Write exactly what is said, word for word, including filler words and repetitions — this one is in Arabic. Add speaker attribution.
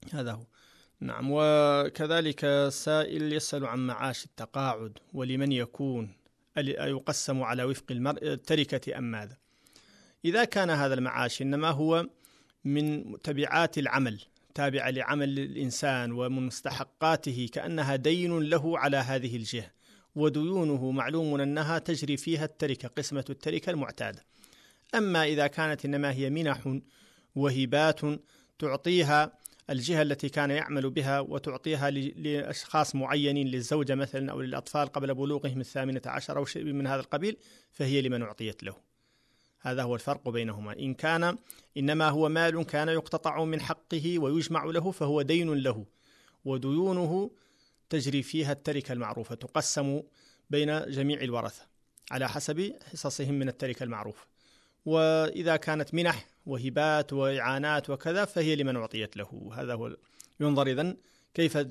Speaker 1: هذا هو. نعم. وكذلك سائل يسأل عن معاش التقاعد ولمن يكون، يقسم على وفق التركة أم ماذا؟ إذا كان هذا المعاش إنما هو من تبعات العمل، تابع لعمل الإنسان ومن مستحقاته كأنها دين له على هذه الجهة، وديونه معلوم أنها تجري فيها التركة، قسمة التركة المعتادة. أما إذا كانت إنما هي منح وهبات تعطيها الجهة التي كان يعمل بها وتعطيها لأشخاص معينين، للزوجة مثلا أو للأطفال قبل بلوغهم الثامنة عشر أو شيء من هذا القبيل، فهي لمن أعطيت له. هذا هو الفرق بينهما. إن كان إنما هو مال كان يقتطع من حقه ويجمع له فهو دين له، وديونه تجري فيها التركة المعروفة، تقسم بين جميع الورثة على حسب حصصهم من التركة المعروفة. وإذا كانت منح وهبات وإعانات وكذا فهي لمن أعطيت له. هذا هو. ينظر إذن كيف